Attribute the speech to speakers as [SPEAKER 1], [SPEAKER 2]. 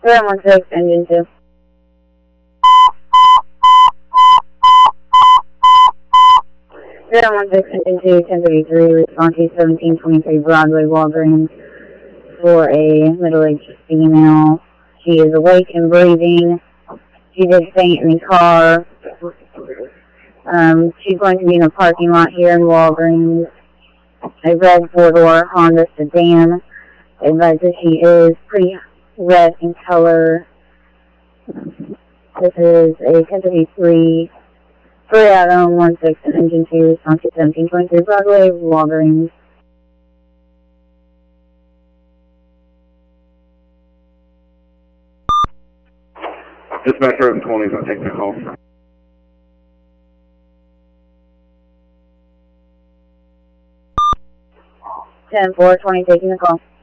[SPEAKER 1] 016, engine 2. Zero 16, engine 2, 1033, response to 1723 Broadway, Walgreens, for a middle-aged female. She is awake and breathing. She did faint in the car. She's going to be in a parking lot here in Walgreens. A red four-door Honda sedan. I advise that she is pretty red in color. This is a 1033 Toyota 16, engine 2, response to 1723 Broadway, Walgreens.
[SPEAKER 2] Dispatcher 20 is going to take the call.
[SPEAKER 1] 10-4, 20 taking the call.